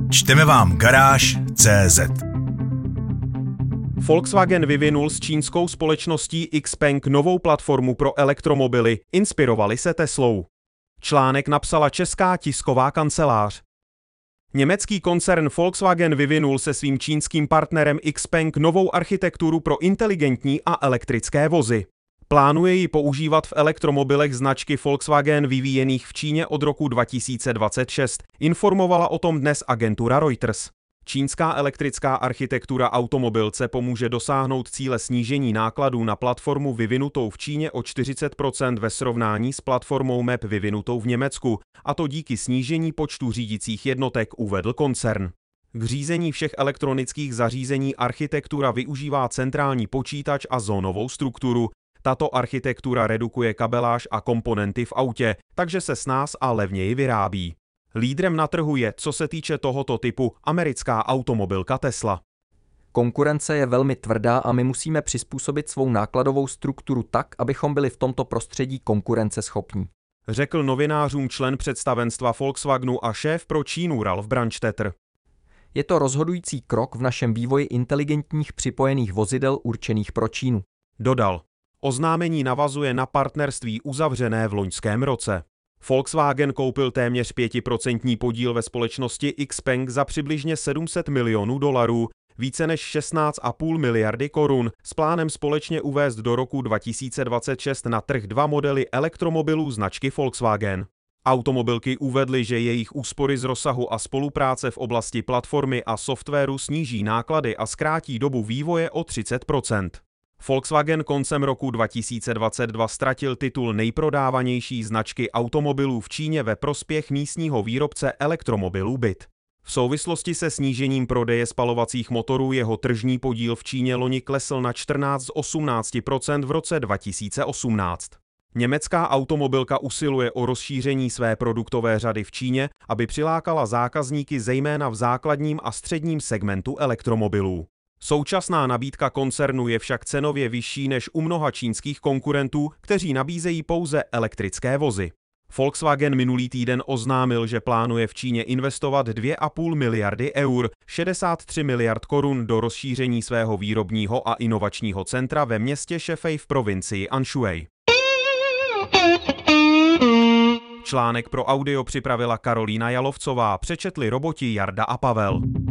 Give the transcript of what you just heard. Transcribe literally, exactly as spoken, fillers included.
Čteme vám garáž tečka cé zet. Volkswagen vyvinul s čínskou společností Xpeng novou platformu pro elektromobily, inspirovali se Teslou. Článek napsala česká tisková kancelář. Německý koncern Volkswagen vyvinul se svým čínským partnerem Xpeng novou architekturu pro inteligentní a elektrické vozy. Plánuje ji používat v elektromobilech značky Volkswagen vyvíjených v Číně od roku dva tisíce dvacet šest, informovala o tom dnes agentura Reuters. Čínská elektrická architektura automobilce pomůže dosáhnout cíle snížení nákladů na platformu vyvinutou v Číně o čtyřicet procent ve srovnání s platformou M A P vyvinutou v Německu, a to díky snížení počtu řídicích jednotek, uvedl koncern. K řízení všech elektronických zařízení architektura využívá centrální počítač a zónovou strukturu. Tato architektura redukuje kabeláž a komponenty v autě, takže se snáz a levněji vyrábí. Lídrem na trhu je, co se týče tohoto typu, americká automobilka Tesla. Konkurence je velmi tvrdá a my musíme přizpůsobit svou nákladovou strukturu tak, abychom byli v tomto prostředí konkurenceschopní, řekl novinářům člen představenstva Volkswagenu a šéf pro Čínu Ralf Brandstätter. Je to rozhodující krok v našem vývoji inteligentních připojených vozidel určených pro Čínu, dodal. Oznámení navazuje na partnerství uzavřené v loňském roce. Volkswagen koupil téměř pětiprocentní podíl ve společnosti Xpeng za přibližně sedm set milionů dolarů, více než šestnáct celá pět miliardy korun, s plánem společně uvést do roku dva tisíce dvacet šest na trh dva modely elektromobilů značky Volkswagen. Automobilky uvedly, že jejich úspory z rozsahu a spolupráce v oblasti platformy a softwaru sníží náklady a zkrátí dobu vývoje o třicet procent. Volkswagen koncem roku dva tisíce dvacet dva ztratil titul nejprodávanější značky automobilů v Číně ve prospěch místního výrobce elektromobilů B Y D. V souvislosti se snížením prodeje spalovacích motorů jeho tržní podíl v Číně loni klesl na čtrnáct z osmnácti procent v roce dva tisíce osmnáct. Německá automobilka usiluje o rozšíření své produktové řady v Číně, aby přilákala zákazníky zejména v základním a středním segmentu elektromobilů. Současná nabídka koncernu je však cenově vyšší než u mnoha čínských konkurentů, kteří nabízejí pouze elektrické vozy. Volkswagen minulý týden oznámil, že plánuje v Číně investovat dvě a půl miliardy eur, šedesát tři miliard korun do rozšíření svého výrobního a inovačního centra ve městě Šefej v provincii Anhui. Článek pro audio připravila Karolína Jalovcová, přečetli roboti Jarda a Pavel.